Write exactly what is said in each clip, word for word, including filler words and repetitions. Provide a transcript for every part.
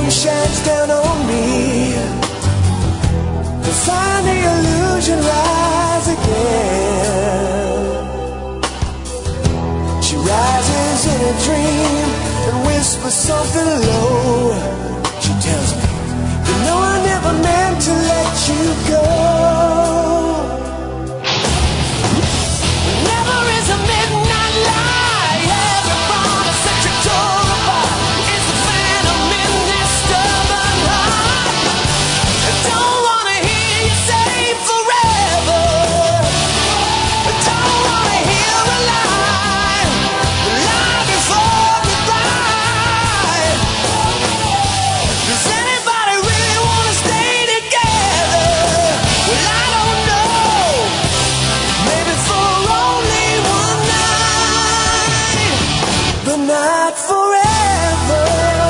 moon shines down on me to find the illusion rise again. She rises in a dream and whispers something low. She tells me, you know I never meant to let you go. Never is a midnight lie ever brought a century tour apart. It's the phantom in this stubborn heart. I don't wanna hear you say forever. I don't wanna hear a lie, the lie before goodbye. Does anybody really wanna stay together? Well, I don't know. Maybe for only one night, but not forever.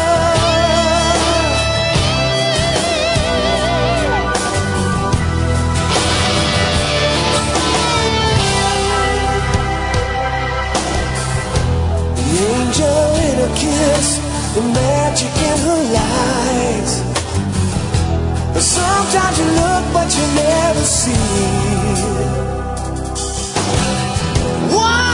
The angel in a kiss, the magic in her lies. But sometimes you look but you never see. Why?